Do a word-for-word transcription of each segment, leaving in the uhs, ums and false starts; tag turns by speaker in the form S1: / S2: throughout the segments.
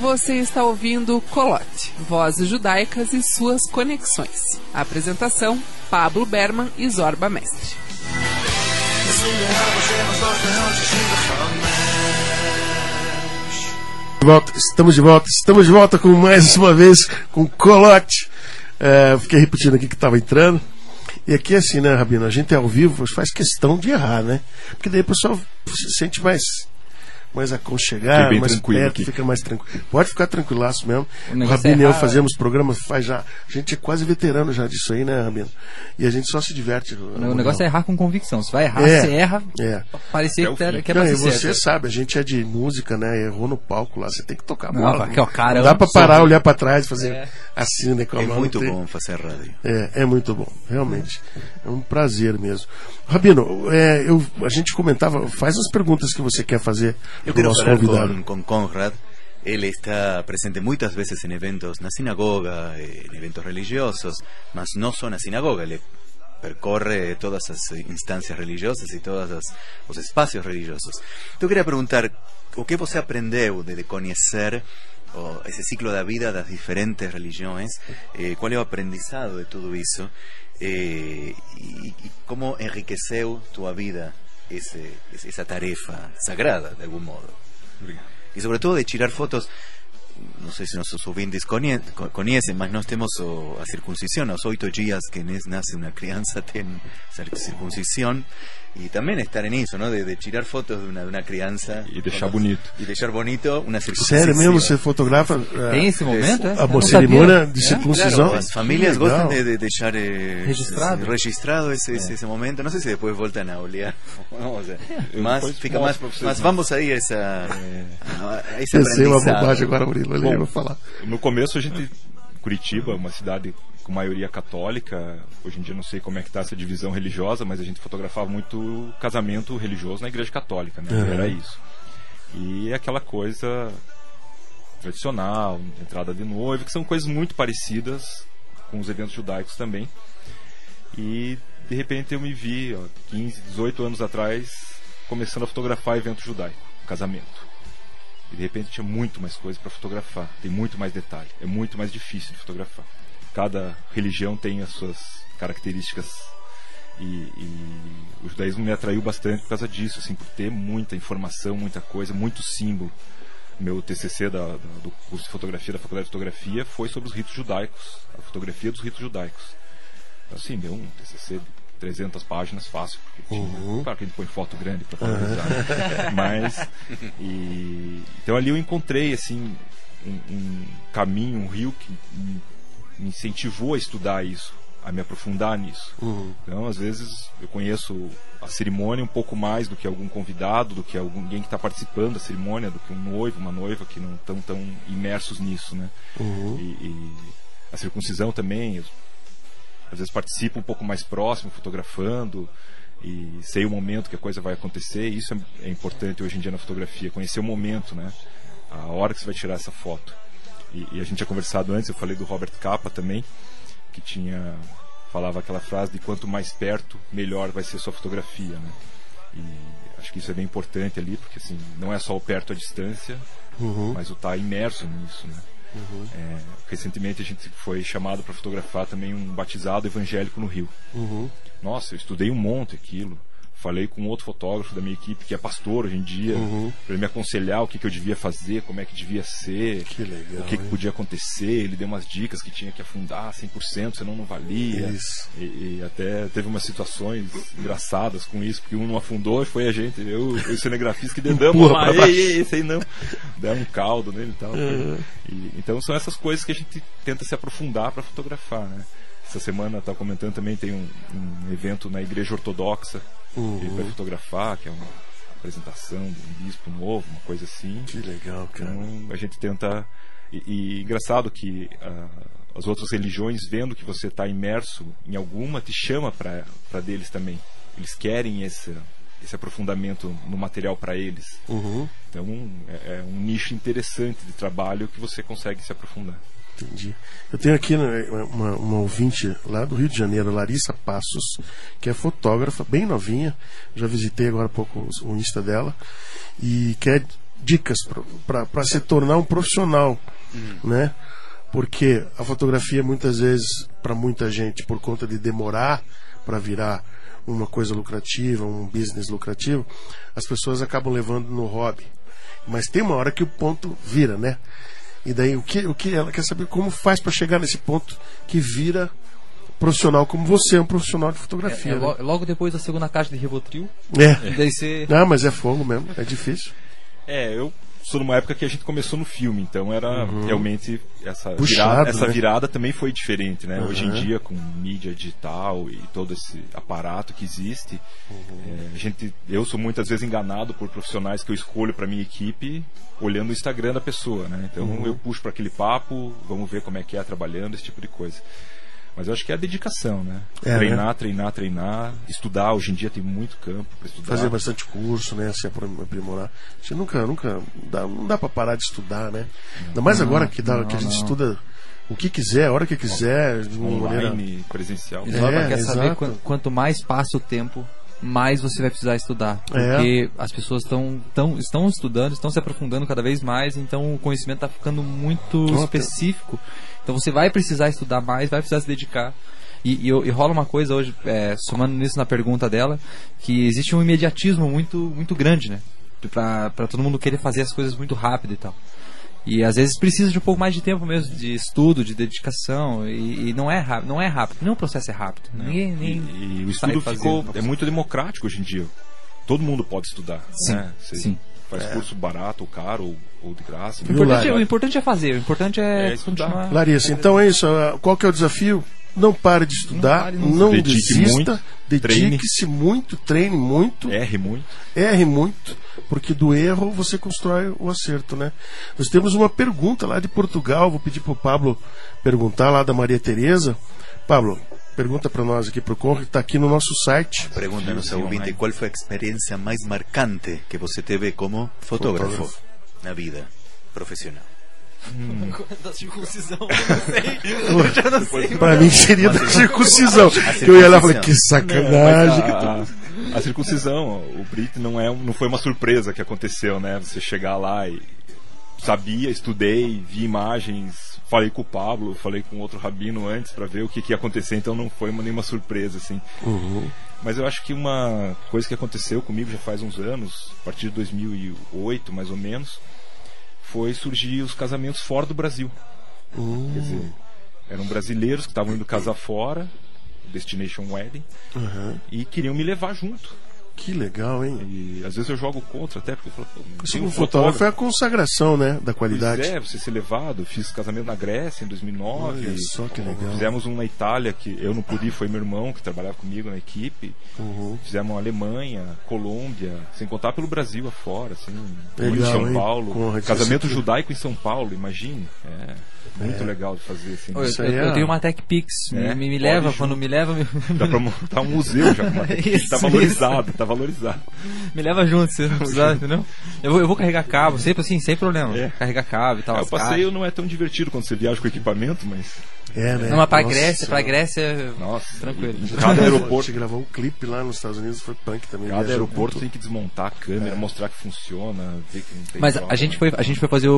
S1: Você está ouvindo Colote, Vozes Judaicas e Suas Conexões. A apresentação, Pablo Berman e Zorba Mestre.
S2: Volta, estamos de volta, estamos de volta com mais uma vez com Colote. É, fiquei repetindo aqui que estava entrando. E aqui é assim, né, Rabino? A gente é ao vivo, faz questão de errar, né? Porque daí o pessoal se sente mais, mais aconchegado, mais perto, aqui. Fica mais tranquilo. Pode ficar tranquilaço mesmo. O, o Rabino e eu fazemos programa, faz já. A gente é quase veterano já disso aí, né, Rabino? E a gente só se diverte.
S3: O, o negócio é errar com convicção. Se vai errar, é, você erra. É. Parecer é que, era, que é
S2: não,
S3: pra
S2: e
S3: ser
S2: você
S3: certo.
S2: sabe, a gente é de música, né? Errou no palco lá, você tem que tocar a
S3: não,
S2: bola.
S3: Não, cara,
S2: não dá pra parar, olhar pra trás e fazer é. assim, né? Com a
S4: é
S2: mão,
S4: muito
S2: tem...
S4: bom fazer rádio.
S2: É, é muito bom, realmente. É um prazer mesmo. Rabino, é, eu, a gente comentava, faz as perguntas que você quer fazer
S4: pro nosso convidado. Com, com Conrad, ele está presente muitas vezes em eventos na sinagoga, em eventos religiosos, mas não só na sinagoga, ele percorre todas as instâncias religiosas e todos os, os espaços religiosos. Eu queria perguntar, o que você aprendeu de conhecer oh, esse ciclo da vida das diferentes religiões, eh, qual é o aprendizado de tudo isso, eh, e, e como enriqueceu tua vida esse, essa tarefa sagrada, de algum modo? Obrigado. E sobre todo de tirar fotos, não sei se nossos ouvintes conhecem, mas nós temos o, a circuncisão, aos oito dias que nasce uma criança tem circuncisão, e também estar nisso, ¿no? De, de tirar fotos de uma, de uma criança
S5: e deixar bonito
S4: e deixar bonito uma circuncisão.
S2: Sério mesmo, você fotografa?
S3: Tem esse momento?
S2: É? A cerimônia de circuncisão?
S4: Claro, as famílias gostam de, de deixar eh,
S3: registrado,
S4: registrado esse, é. esse, esse momento. Não sei se depois voltam a olhar, mas fica mais, mas vamos aí a essa, é. a esse
S2: aprendizado. Eu sei uma bobagem agora, Murilo, ali eu vou falar.
S5: No começo a gente, Curitiba, uma cidade com maioria católica, hoje em dia não sei como é que está essa divisão religiosa, mas a gente fotografava muito casamento religioso na igreja católica, né? Uhum. Era isso. E aquela coisa tradicional, entrada de noiva, que são coisas muito parecidas com os eventos judaicos também. E de repente eu me vi, ó, quinze, dezoito anos atrás, começando a fotografar evento judaico, casamento. E de repente tinha muito mais coisa para fotografar, tem muito mais detalhe, é muito mais difícil de fotografar. Cada religião tem as suas características e, e o judaísmo me atraiu bastante por causa disso, assim, por ter muita informação, muita coisa, muito símbolo. Meu T C C da, da, do curso de fotografia da Faculdade de Fotografia foi sobre os ritos judaicos, a fotografia dos ritos judaicos. Assim, deu um T C C de trezentas páginas fácil, porque tinha, uhum. claro que a gente põe foto grande para valorizar, uhum. mas e, então ali eu encontrei assim um, um caminho, um rio que me incentivou a estudar isso, a me aprofundar nisso. Uhum. Então, às vezes, eu conheço a cerimônia um pouco mais do que algum convidado, do que alguém que está participando da cerimônia, do que um noivo, uma noiva que não estão tão imersos nisso, né? Uhum. E, e a circuncisão também, eu, às vezes participo um pouco mais próximo, fotografando, e sei o momento que a coisa vai acontecer. Isso é, é importante hoje em dia na fotografia, conhecer o momento, né? A hora que você vai tirar essa foto. E, e a gente tinha conversado antes, eu falei do Robert Capa também, que tinha falava aquela frase de quanto mais perto, melhor vai ser a sua fotografia, né? E acho que isso é bem importante ali, porque assim, não é só o perto à distância, uhum. mas o estar imerso nisso, né? Uhum. É, recentemente a gente foi chamado para fotografar também um batizado evangélico no Rio. Uhum. Nossa, eu estudei um monte aquilo. Falei com outro fotógrafo da minha equipe que é pastor hoje em dia, uhum. para ele me aconselhar o que, que eu devia fazer, como é que devia ser,
S2: que legal,
S5: o que, que podia acontecer. Ele deu umas dicas que tinha que afundar cem por cento, senão não valia.
S2: Isso.
S5: E, e até teve umas situações engraçadas com isso, porque um não afundou e foi a gente, eu e o cinegrafista que dedamos, mas ei, ei, esse aí não, deram um caldo nele e tal. Uhum. E, então são essas coisas que a gente tenta se aprofundar para fotografar, né? Essa semana, estava comentando também, tem um, um evento na Igreja Ortodoxa, uhum. que ele vai fotografar, que é uma apresentação de um bispo novo, uma coisa assim.
S2: Que legal, cara.
S5: Então a gente tenta... E, e engraçado que uh, as outras religiões, vendo que você está imerso em alguma, te chama para deles também. Eles querem esse, esse aprofundamento no material para eles. Uhum. Então é, é um nicho interessante de trabalho que você consegue se aprofundar.
S2: Entendi. Eu tenho aqui uma, uma ouvinte lá do Rio de Janeiro, Larissa Passos, que é fotógrafa, bem novinha. Já visitei agora há pouco o Insta dela. E quer dicas para se tornar um profissional, hum. né? Porque a fotografia muitas vezes, para muita gente, por conta de demorar para virar uma coisa lucrativa, um business lucrativo, as pessoas acabam levando no hobby. Mas tem uma hora que o ponto vira, né? E daí o que, o que ela quer saber como faz para chegar nesse ponto que vira profissional, como você é um profissional de fotografia.
S3: É, é,
S2: né?
S3: Logo depois da segunda caixa de Rivotril.
S2: É.
S3: Daí você...
S2: Não, mas é fogo mesmo, é difícil.
S5: É, eu sou numa época que a gente começou no filme, então era uhum. realmente essa,
S2: Puxado,
S5: virada, essa
S2: né?
S5: virada também foi diferente, né?
S2: Uhum.
S5: Hoje em dia, com mídia digital e todo esse aparato que existe, uhum. é, a gente, eu sou muitas vezes enganado por profissionais que eu escolho para minha equipe olhando o Instagram da pessoa, né? Então uhum. eu puxo para aquele papo, vamos ver como é que é trabalhando, esse tipo de coisa. Mas eu acho que é a dedicação, né? É, treinar, né? treinar, treinar, estudar. Hoje em dia tem muito campo para estudar.
S2: Fazer bastante curso, né? Se aprimorar. A gente nunca, nunca dá, não dá para parar de estudar, né? Não, Ainda mais não, agora que, dá, não, que a gente não. estuda o que quiser, a hora que quiser, de uma
S5: online,
S2: maneira...
S5: presencial.
S3: Só é, quer saber quanto, quanto mais passa o tempo, mais você vai precisar estudar. Porque é. as pessoas tão, tão, estão estudando, estão se aprofundando cada vez mais, então o conhecimento está ficando muito Nota. específico. Então você vai precisar estudar mais, vai precisar se dedicar. E, e, e rola uma coisa hoje, é, somando nisso na pergunta dela, que existe um imediatismo muito, muito grande, né? Pra, pra todo mundo querer fazer as coisas muito rápido e tal. E às vezes precisa de um pouco mais de tempo mesmo, de estudo, de dedicação. E, e não é rápido, não é rápido, nenhum processo é rápido. Ninguém, nem
S5: e, e o estudo ficou, é muito democrático hoje em dia. Todo mundo pode estudar.
S3: Sim,
S5: né? Você
S3: sim.
S5: Faz é. curso barato ou caro ou, ou de graça.
S3: O importante, é, o importante é fazer, o importante é,
S5: é
S3: continuar.
S2: Larissa, então é isso. Qual que é o desafio? Não pare de estudar, não, pare, não, não desista, dedique-se muito, treine muito.
S5: Erre muito.
S2: Erre muito, porque do erro você constrói o acerto, né? Nós temos uma pergunta lá de Portugal, vou pedir para o Pablo perguntar, lá da Maria Tereza. Pablo, pergunta para nós aqui, para o Conrad, que está aqui no nosso site.
S4: Pergunta-nos ao ouvinte, qual foi a experiência mais marcante que você teve como fotógrafo, fotógrafo. na vida profissional?
S3: Hum. Da circuncisão, eu não sei. Eu já não sei.
S2: Pra mim seria da circuncisão. Que eu ia lá e falei, que sacanagem.
S5: Não, a, a, a circuncisão, o Brit não, é, não foi uma surpresa que aconteceu, né? Você chegar lá e sabia, estudei, vi imagens, falei com o Pablo, falei com outro rabino antes pra ver o que, que ia acontecer, então não foi uma, nenhuma surpresa, assim.
S2: Uhum.
S5: Mas eu acho que uma coisa que aconteceu comigo já faz uns anos, a partir de dois mil e oito, mais ou menos, foi surgir os casamentos fora do Brasil.
S2: Uhum.
S5: Quer dizer, eram brasileiros que estavam indo casar fora, Destination Wedding,
S2: uhum.
S5: e queriam me levar junto.
S2: Que legal, hein?
S5: E às vezes eu jogo contra até, porque eu falo,
S2: pô, um fotógrafo foi a consagração, né, da qualidade.
S5: Pois é, você ser levado. Fiz casamento na Grécia em dois mil e nove.
S2: Olha só que legal.
S5: Fizemos um na Itália, que eu não pude, foi meu irmão que trabalhava comigo na equipe.
S2: Uhum.
S5: Fizemos uma Alemanha, Colômbia, sem contar pelo Brasil afora, assim.
S2: Legal,
S5: em São
S2: hein?
S5: Paulo.
S2: Porra,
S5: casamento judaico em São Paulo, imagine. É. Muito é. legal de fazer assim.
S3: Eu, eu, eu tenho uma Tech Pix,
S5: é,
S3: me, me leva, quando me leva. Me...
S5: Dá pra montar um museu já com uma Tech Pix. Tá valorizado, tá valorizado.
S3: Me leva junto, se não precisar, entendeu? Eu vou, eu vou carregar cabo, sempre assim, sem problema. É. Carregar cabo e tal.
S5: É, o passeio não é tão divertido quando você viaja com equipamento, mas.
S2: É, né?
S3: Não, mas pra Nossa, Grécia, pra Grécia.
S5: Nossa,
S3: tranquilo.
S5: Cada aeroporto.
S2: A gente gravou um clipe lá nos Estados Unidos, foi punk também.
S5: Cada aeroporto muito. Tem que desmontar a câmera, é. mostrar que funciona, ver que não tem.
S3: Mas
S5: prova,
S3: a gente, foi, a gente foi fazer o,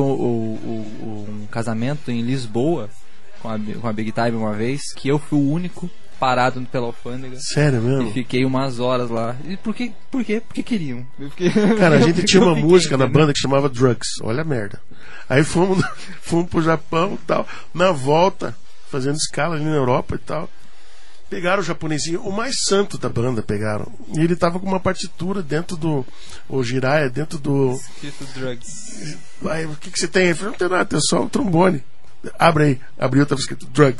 S3: o, o, um casamento em Lisboa com a, com a Big Time uma vez, que eu fui o único parado pela alfândega.
S2: Sério mesmo?
S3: E fiquei umas horas lá. E por quê? Por quê? Porque queriam. Fiquei...
S2: Cara, a gente tinha uma música na banda que chamava Drugs. Olha a merda. Aí fomos, fomos pro Japão e tal. Na volta, fazendo escala ali na Europa e tal. Pegaram o japonesinho, o mais santo da banda pegaram. E ele tava com uma partitura dentro do. O Jiraiya, dentro do.
S3: Escrito Drugs.
S2: Aí, o que, que você tem? Eu falei, não tem nada, tem só um trombone. Abre aí, abriu, tava escrito Drugs.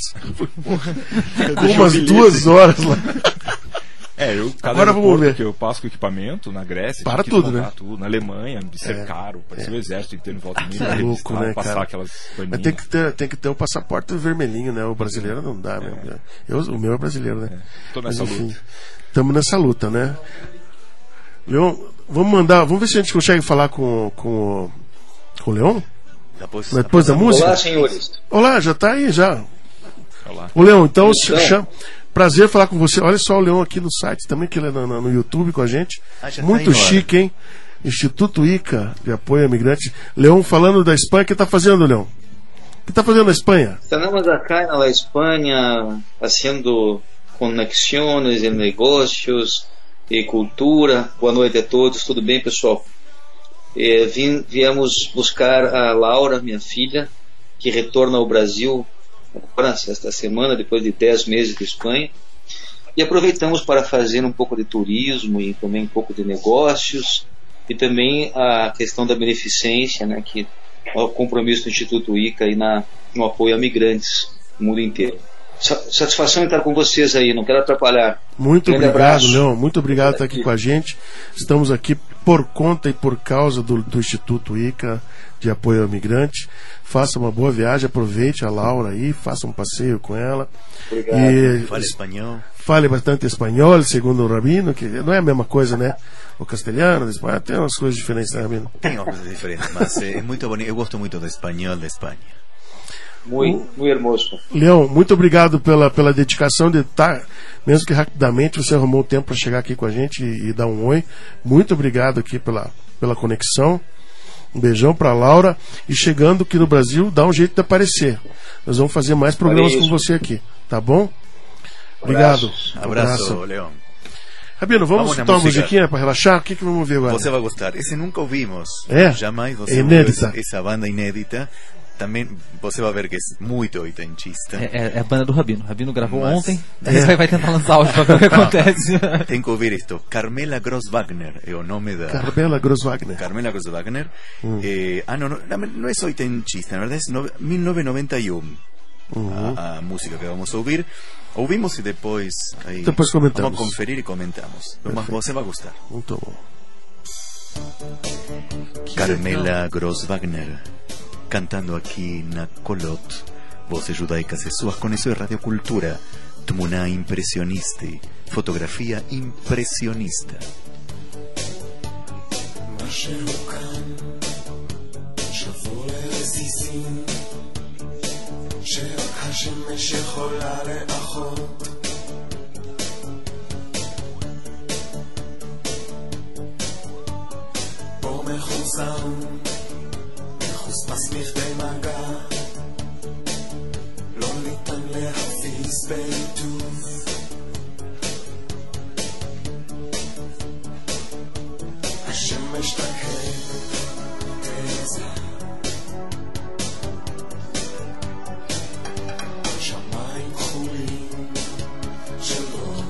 S2: Com umas duas horas lá.
S5: É, eu, cada
S2: Agora vamos ver.
S5: Que eu passo com equipamento na Grécia,
S2: para tudo, né?
S5: Tudo. Na Alemanha, me cercaram, é, parecia é. o exército inteiro em volta de mim,
S2: é louco, né,
S5: passar
S2: cara?
S5: aquelas
S2: Mas tem que ter, tem que ter o passaporte vermelhinho, né? O brasileiro não dá, né? É. Eu, o meu é brasileiro, né?
S5: É. Tô nessa Mas, enfim, luta.
S2: Estamos nessa luta, né? Leon, vamos mandar, vamos ver se a gente consegue falar com, com, com o Leon?
S4: Depois,
S2: depois da música?
S6: Olá, senhores.
S2: Olá, já tá aí, já.
S5: Olá.
S2: O Leon, então, então... Chama, prazer falar com você. Olha só o Leon aqui no site também, que ele é no, no YouTube com a gente. Ah, muito tá chique, hein? Instituto Ica de Apoio a Imigrantes. Leão falando da Espanha. O que está fazendo, Leão? O que está fazendo na Espanha?
S6: Estamos acá en la España haciendo conexiones em negócios e cultura. Boa noite a todos, tudo bem, pessoal? É, vim, viemos buscar a Laura, minha filha, que retorna ao Brasil agora, esta semana, depois de dez meses de Espanha. E aproveitamos para fazer um pouco de turismo e também um pouco de negócios e também a questão da beneficência, né, que é o compromisso do Instituto Ica aí na, no apoio a migrantes no mundo inteiro. Satisfação em estar com vocês aí, não quero atrapalhar.
S2: Muito
S6: Grande
S2: obrigado,
S6: abraço.
S2: Leão. Muito obrigado por estar aqui com a gente. Estamos aqui por conta e por causa do, do Instituto Ica de Apoio ao Migrante. Faça uma boa viagem, aproveite a Laura aí, faça um passeio com ela.
S6: Obrigado.
S2: E
S4: Fale espanhol.
S2: Fale bastante espanhol, segundo o Rabino, que não é a mesma coisa, né? O castelhano, o espanhol, tem umas coisas diferentes, né, Rabino?
S4: Tem uma coisa diferente, mas é muito bonito. Eu gosto muito do espanhol da Espanha.
S6: Muito, muito hermoso.
S2: Leão, muito obrigado pela, pela dedicação de estar, mesmo que rapidamente, você arrumou um tempo para chegar aqui com a gente e, e dar um oi. Muito obrigado aqui pela, pela conexão. Um beijão para Laura. E chegando aqui no Brasil, dá um jeito de aparecer. Nós vamos fazer mais programas com você aqui, tá bom? Obrigado.
S4: Abraço, Abraço. Leão.
S2: Rabino, vamos escutar uma musiquinha para relaxar? O que, que vamos ver agora?
S4: Você vai gostar. Esse nunca ouvimos.
S2: É?
S4: Jamais você
S2: é inédita.
S4: ouviu essa banda inédita. Também você vai ver que é muito oitentista.
S3: É, é, é a banda do Rabino. O Rabino gravou
S4: Mas,
S3: ontem,
S2: é.
S3: aí vai tentar lançar áudio para ver o que acontece.
S4: Tem que ouvir isto. Carmela Gross-Wagner é o nome da...
S2: Carmela Gross-Wagner.
S4: Carmela Gross-Wagner. Hum. Eh, ah, não, não, não é oitentista, na verdade é mil novecentos e noventa e um. Uhum. A, a música que vamos ouvir. Ouvimos e depois... Aí,
S2: depois comentamos.
S4: Vamos conferir e comentamos. Mas você vai gostar.
S2: Muito bom.
S4: Carmela Gross-Wagner. Cantando aqui na Colot, Vozes Judaicas e Suas Conexões Radio Cultura, Tmuná impressionista, fotografia impressionista.
S7: מסמיך במגע לא ניתן להפיס בעיטוב השמש תקהה תעזה שמיים כחולים של רוב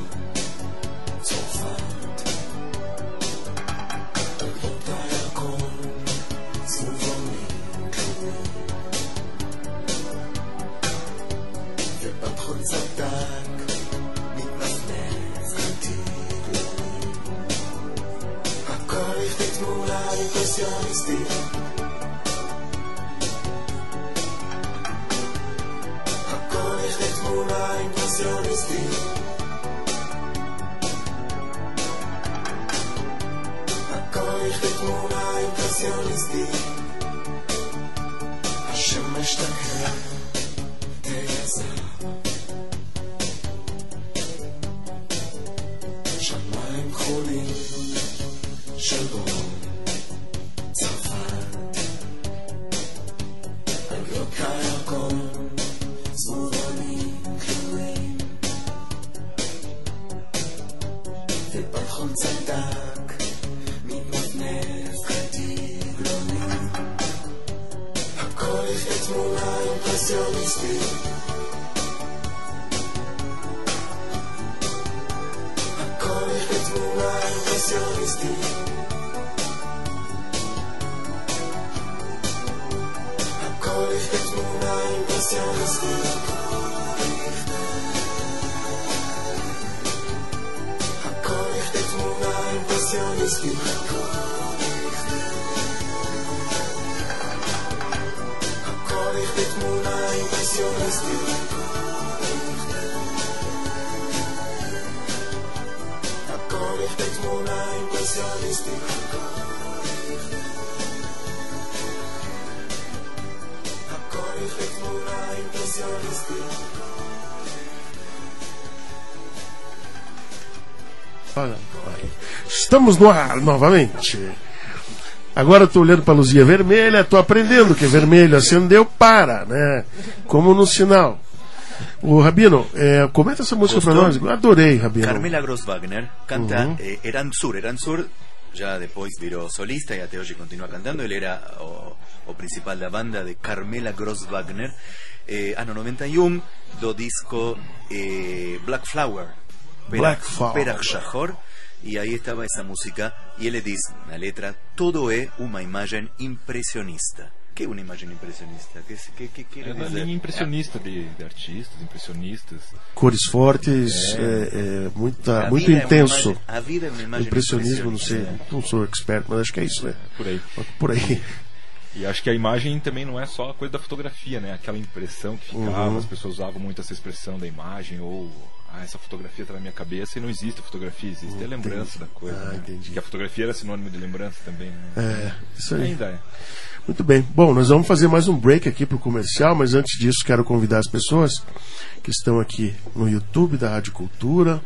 S7: צרפת גדות הירקון צבעוני ובחול צדק מתנפנף עתיד הכל יכתית תמונה אימפרסיוניסטית הכל יכתית תמונה אימפרסיוניסטית הכל יכתית תמונה אימפרסיוניסטית השמש תקהה תעזה שמיים כחולים של דרום צרפת עגלות הירקון צבעונים כלואים ובחול צדק מתנפנף כתגלונים הכל יכתית תמונה אימפרסיוניסטית הכל יכתית תמונה אימפרסיוניסטית הכל יכתית תמונה אימפרסיוניסטית הכל יכתית תמונה אימפרסיוניסטית הכל יכתית תמונה אימפרסיוניסטית הכל יכתית תמונה אימפרסיוניסטית הכל יכתית תמונה אימפרסיוניסטית
S2: Estamos no ar novamente. Agora eu tô olhando pra luzinha vermelha, tô aprendendo que é vermelho, acendeu, para, né? Como no sinal. O Rabino, é, comenta essa música para nós. Eu adorei, Rabino.
S4: Carmela Gross-Wagner canta
S2: Uhum.
S4: eh, Eransur. Eransur já depois virou solista e até hoje continua cantando. Ele era o, o principal da banda de Carmela Gross-Wagner. Eh, ano noventa e um, do disco eh, Black Flower.
S2: Black Flower.
S4: Perach Shahor. E aí estava essa música. E ele diz na letra: todo é uma imagem impressionista. Que é uma imagem impressionista? Que, que, que quer
S5: É uma
S4: dizer?
S5: linha impressionista de, de artistas, impressionistas.
S2: Cores fortes, é, é, muita,
S4: A
S2: muito
S4: vida é uma
S2: intenso.
S4: imagem- a vida é uma imagem
S2: Impressionismo, não sei,
S4: impressionista.
S2: não sou expert, mas acho que é isso, né?
S5: Por aí.
S2: Por aí.
S5: E acho que a imagem também não é só a coisa da fotografia, né? Aquela impressão que ficava,
S2: Uhum.
S5: as pessoas usavam muito essa expressão da imagem, ou ah, essa fotografia está na minha cabeça, e não existe a fotografia, existe a lembrança da coisa.
S2: Ah,
S5: né?
S2: entendi.
S5: Que a fotografia era sinônimo de lembrança também, né?
S2: É, isso aí.
S5: Ainda é.
S2: Muito bem. Bom, nós vamos fazer mais um break aqui pro comercial, mas antes disso quero convidar as pessoas que estão aqui no YouTube da Rádio Cultura.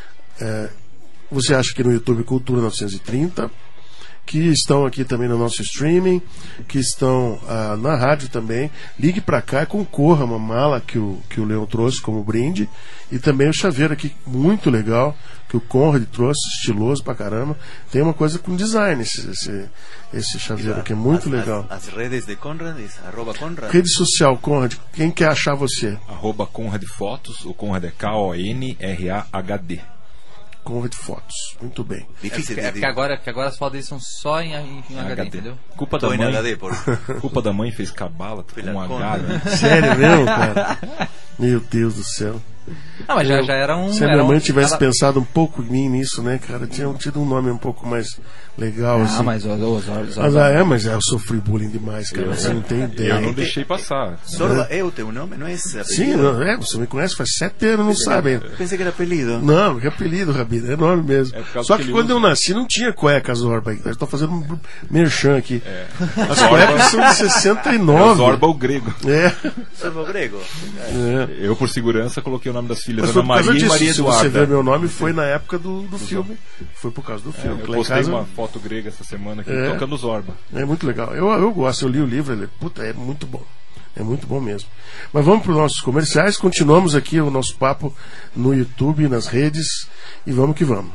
S2: É, você acha que no YouTube Cultura novecentos e trinta, que estão aqui também no nosso streaming, que estão ah, na rádio também. Ligue para cá e concorra a uma mala que o, que o Leão trouxe como brinde. E também o chaveiro aqui, muito legal, que o Conrad trouxe, estiloso pra caramba. Tem uma coisa com design esse, esse, esse chaveiro aqui, é muito
S4: As-
S2: legal.
S4: As, as redes de Conrad, é arroba Conrad.
S2: Rede social, Conrad, quem quer achar você?
S5: Arroba Conrad Fotos, o Conrad é K O N R A H D.
S2: Conrad Fotos, muito bem.
S4: Difícil
S3: É
S4: de
S3: porque agora, que agora as fotos deles são só em, em, em H D, entendeu?
S5: Culpa
S4: Tô
S5: da
S4: em
S5: mãe.
S4: H D, por...
S5: Culpa da mãe fez cabala com
S4: Pela
S5: um H,
S4: Conrad.
S5: né?
S2: Sério mesmo, cara? Meu Deus do céu.
S3: Não, mas já, já era um.
S2: Se a
S3: era
S2: minha mãe
S3: um,
S2: tivesse
S3: ela-
S2: pensado um pouco em mim nisso, né, cara? Tinha tido um nome um pouco mais legal, assim.
S3: Ah, mas os olhos.
S2: Mas, ah, é, mas eu sofri bullying demais, cara. Você não tem ideia.
S5: Eu não deixei passar.
S4: Sorba é o teu nome, não é esse apelido?
S2: Sim, não, é, você me conhece faz sete anos, não sabe ainda.
S4: Pensei que era apelido.
S2: Não, que apelido, Rabino, é nome mesmo.
S5: É por causa
S2: Só
S5: que
S2: que
S5: ele
S2: quando
S5: usa.
S2: eu nasci não tinha cueca Zorba. Eu estou fazendo um merchan aqui.
S5: É.
S2: As cuecas são de sessenta e
S5: É o
S2: nove.
S5: Zorba o grego.
S2: É,
S4: Sorba grego.
S2: é.
S5: Eu, por segurança, coloquei o nome das filhas
S2: Mas foi
S5: Ana
S2: por causa
S5: Maria e
S2: disso.
S5: Maria
S2: Se você ver
S5: Eduarda.
S2: meu nome, foi na época do, do filme. Foi por causa do
S5: É,
S2: filme.
S5: eu
S2: Lá em
S5: postei
S2: casa,
S5: uma foto grega essa semana aqui,
S2: É.
S5: tocando Zorba.
S2: é muito legal. Eu, eu gosto, eu li o livro, ele, puta, é muito bom. É muito bom mesmo. Mas vamos para os nossos comerciais. Continuamos aqui o nosso papo no YouTube, nas redes. E vamos que vamos.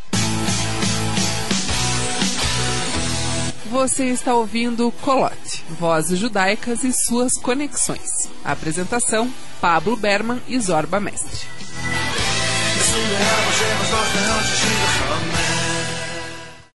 S1: Você está ouvindo Colote, Vozes Judaicas e suas conexões. Apresentação, Pablo Berman e Zorba Mestre.
S7: עשרים וארבע שבע שלושת מאות שישים וחמש